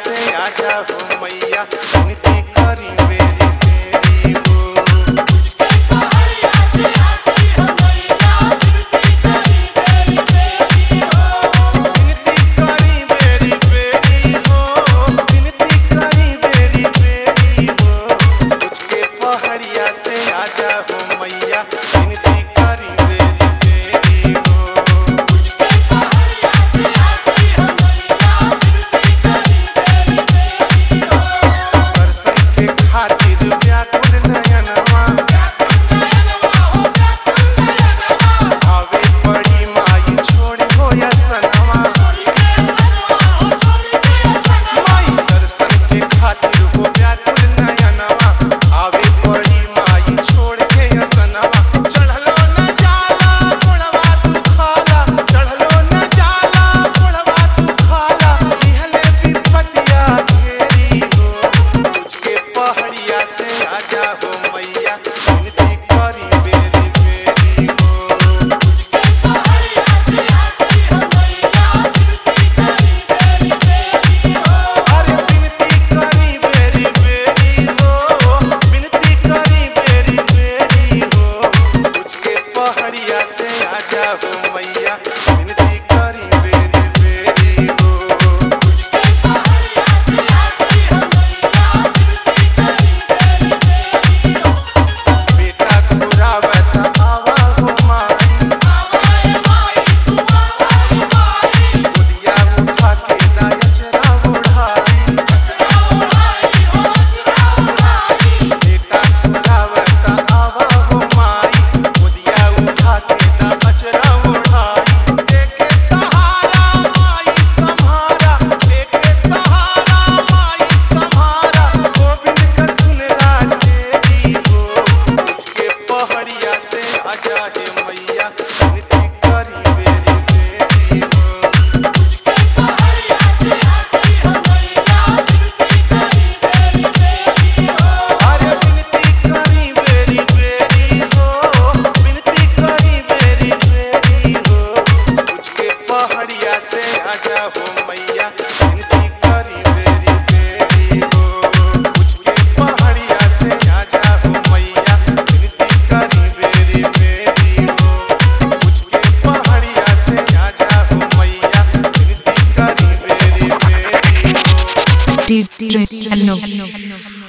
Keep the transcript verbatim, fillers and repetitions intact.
से आजा हो मैया, विनती करी मेरी तेरी हो। तुझके पहाड़िया से आती हो मैया, विनती करी मेरी तेरी हो। विनती करी मेरी बेरी हो, विनती करी मेरी बेरी हो। तुझके पहाड़िया से आजा हो मैया, विनती करी मेरी तेरी हो। तुझके पहाड़िया से आती हो मैया, विनती करी मेरी तेरी हो। दर्शन के खातिर व्याकुल नयनवा, आवे पड़ी माई छोड़ हो या सनवा। माई दर्शन के खातिर हो व्याकुल नयनवा, आवे पड़ी माई छोड़ के या सनवा। चढ़लो न जाला गोड़वा तू खाला, चढ़लो न जाला गोड़वा तू खाला। इहले विपतिया घेरी हो, तुझके पहाड़िया से आजा हो मैया, विनती करी बेरी बेरी हो। तुझके पहाड़िया से आती हो मैया, विनती करी मेरी तेरी हो। अरे विनती करी बेरी बेरी हो, विनती करी बेरी बेरी हो। तुझके पहाड़िया से आजा हो मैया, विनती करी बेरी बेरी हो। तुझके पहाड़िया से आती हो मैया, विनती करी मेरी तेरी हो। बेटा घुरावत आवा हो माई, आवाए माई तू आवाए माई, गोदिया उठा के ना अचरा उड़ाई। अचरा उड़ाई हो अचरा उड़ाई। बेटा घुरावत आवा हो माई, गोदिया उठा के ना अचरा उड़ाई। देखे सहारा माई सम्हारा, देखे सहारा माई सम्हारा। गोविंद का सुनला तेरी हो, तुझके पहाड़िया से आजा हे मैया, विनती करी बेरी बेरी हो। तुझके पहाड़िया से आती हो मैया, विनती करी मेरी तेरी हो। अरे विनती करी बेरी बेरी हो, विनती करी बेरी बेरी हो। तुझके पहाड़िया से आजा हो मैया, विनती करी बेरी बेरी हो। तुझके पहाड़िया से आजा हो मैया, विनती करी बेरी बेरी हो। तुझके पहाड़िया से आजा हो मैया, विनती करी बेरी बेरी हो। D J Techno.